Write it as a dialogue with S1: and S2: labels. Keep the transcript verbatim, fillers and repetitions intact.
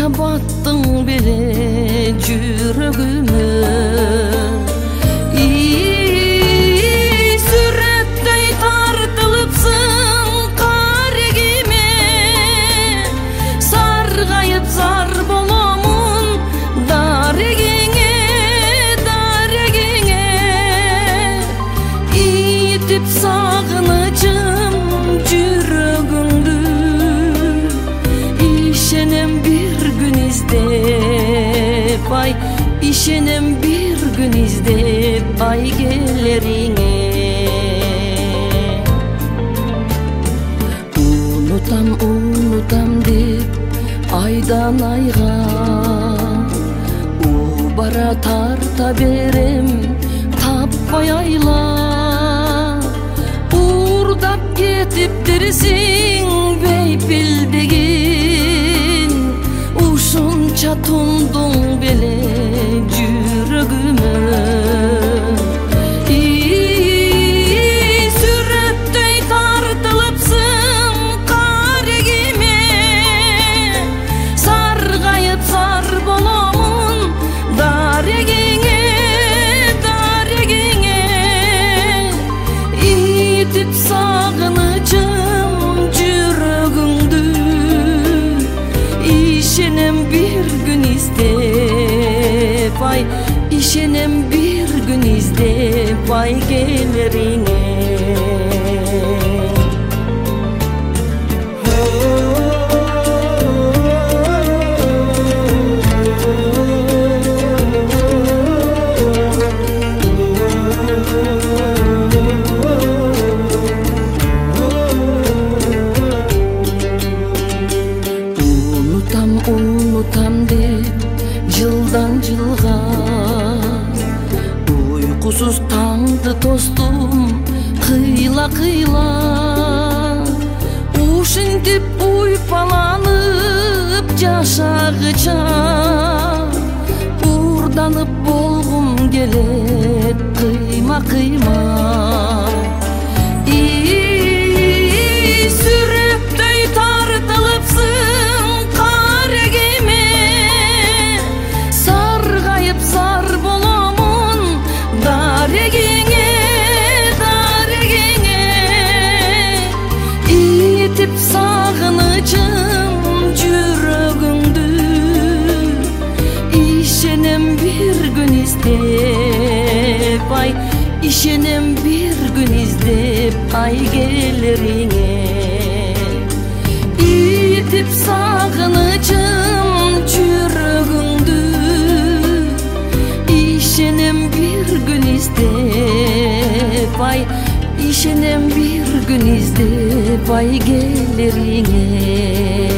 S1: чабаттың беле жүрөгүмө. Ий, сүрөттөй тартылыпсың карегиме, саргайып зар боломун дарегиңе, дарегиңе. Итип сагынычым жүрөгүңдү, ишенем бир күн издеп, ай, ишенем бир күн издеп ай келериңе. Унутам, унутам деп айдан айга убара тарта берем, таппай айла. Уурдап кетиптирсиң бейпилдегин, ушунча тундуң беле жүрөгүмө. Ий, сүрөттөй тартылыпсың карегиме, саргайып зар боломун дарегиңе, дарегиңе. Итип сагынычым жүрөгүңдү, ишенем бир күн издеп, ай, ишенем бир күн издеп ай келериңе. Унутам, унутам деп жылдан жылга уйкусуз таңды тостум кыйла-кыйла. Ушинтип уйпаланып жашагыча уурданып болгум келет кыйма-кыйма. Ий, сүрөттөй тартылыпсың карегиме, саргайып зар боломун дарегиңе, дарегиңе. Итип сагынычым жүрөгүңдү, ишенем бир күн издеп, ай, ишенем бир күн издеп ай келериңе. Итип сагынычым жүрөгүңдү, ишенем бир күн издеп, ай, ишенем бир күн издеп ай келериңе.